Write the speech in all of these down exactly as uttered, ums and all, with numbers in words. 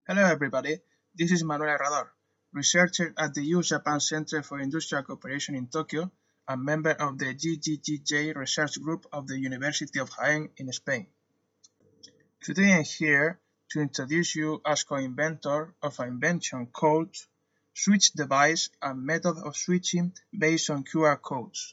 Hello everybody, this is Manuel Herrador, researcher at the U Japan Center for Industrial Cooperation in Tokyo and member of the G G G J research group of the University of Jaén in Spain. Today I'm here to introduce you as co-inventor of an invention called Switch Device and Method of Switching based on Q R codes.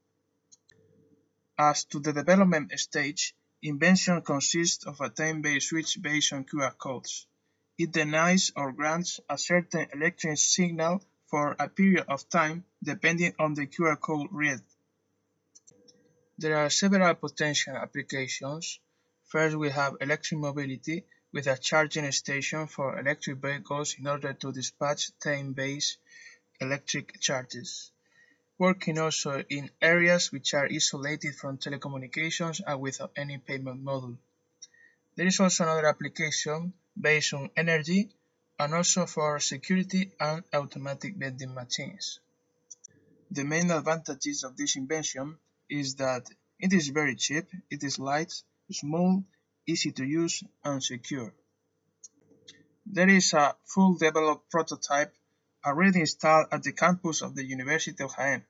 As to the development stage, invention consists of a time-based switch based on Q R codes. It denies or grants a certain electric signal for a period of time depending on the Q R code read. There are several potential applications. First, we have electric mobility with a charging station for electric vehicles in order to dispatch time-based electric charges. Working also in areas which are isolated from telecommunications and without any payment module. There is also another application based on energy and also for security and automatic vending machines. The main advantages of this invention is that it is very cheap, it is light, small, easy to use and secure. There is a full developed prototype already installed at the campus of the University of Jaén.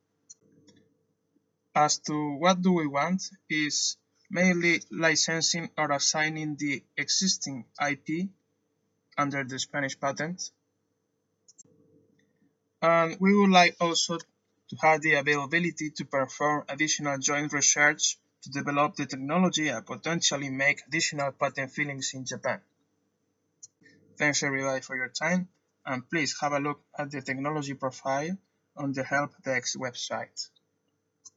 As to what do we want is mainly licensing or assigning the existing I P under the Spanish patent. And we would like also to have the availability to perform additional joint research to develop the technology and potentially make additional patent filings in Japan. Thanks everybody for your time, and please have a look at the technology profile on the help desk website.